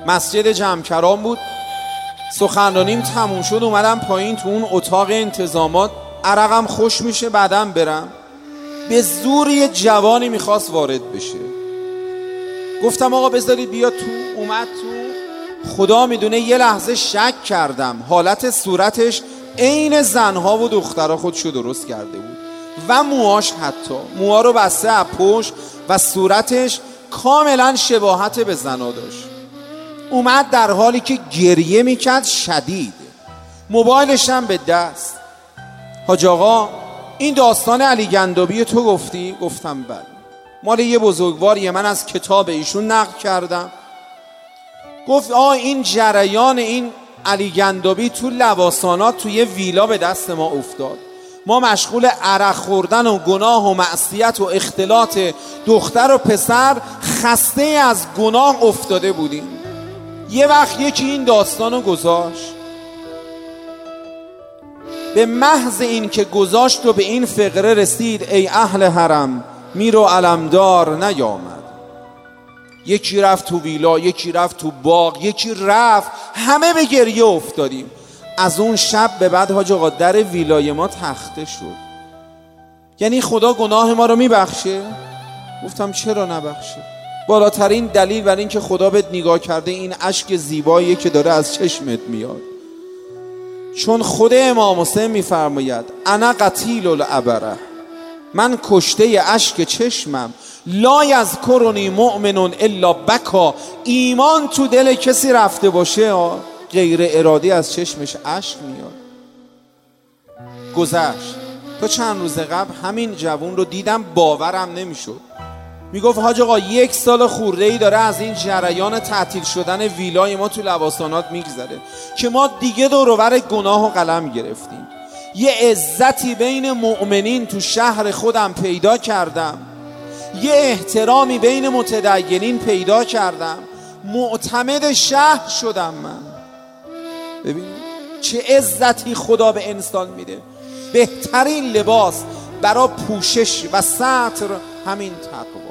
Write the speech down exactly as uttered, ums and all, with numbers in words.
مسجد جمکران بود. سخنرانیم تموم شد، اومدم پایین تو اون اتاق انتظامات، عرقم خوش میشه بعدم برم. به زور یه جوانی میخواست وارد بشه. گفتم آقا بذارید بیا تو. اومد تو. خدا میدونه یه لحظه شک کردم، حالت صورتش عین زنها و دخترها خودشو درست کرده بود و موهاش، حتی موها رو بسته از پشت و صورتش کاملا شباهت به زنا داشت. اومد در حالی که گریه میکرد شدید، موبایلش هم به دست. حاج آقا این داستان علی گندابی تو گفتی؟ گفتم بله، مال یه بزرگواریه، من از کتاب ایشون نقل کردم. گفت آه این جریان این علی گندابی تو لواسانات توی ویلا به دست ما افتاد، ما مشغول عرق خوردن و گناه و معصیت و اختلاط دختر و پسر خسته از گناه افتاده بودیم. یه وقت یکی این داستانو گذاشت، به محض این که گذاشت و به این فقره رسید ای اهل حرم میر و علمدار نیامد. یکی رفت تو ویلا، یکی رفت تو باغ، یکی رفت، همه به گریه افتادیم. از اون شب به بعد حاج آقا در ویلای ما تخته شد. یعنی خدا گناه ما رو میبخشه؟ گفتم چرا نبخشه؟ بالاترین دلیل بر این که خدا بهت نگاه کرده این اشک زیباییه که داره از چشمت میاد. چون خود امام حسین میفرماید انا قتیل العبره، من کشته اشک چشمم، لا یذکرنی مؤمن الا بکا. ایمان تو دل کسی رفته باشه غیر ارادی از چشمش اشک میاد. گذشت تا چند روز قبل همین جوون رو دیدم، باورم نمیشد. میگفت حاج آقا یک سال خورده‌ای داره از این جریان تعطیل شدن ویلای ما تو لواسانات میگذره که ما دیگه دور و بر گناه و قلم گرفتیم. یه عزتی بین مؤمنین تو شهر خودم پیدا کردم، یه احترامی بین متدینین پیدا کردم، معتمد شهر شدم من. ببین چه عزتی خدا به انسان میده. بهترین لباس برای پوشش و ستر همین تقوا.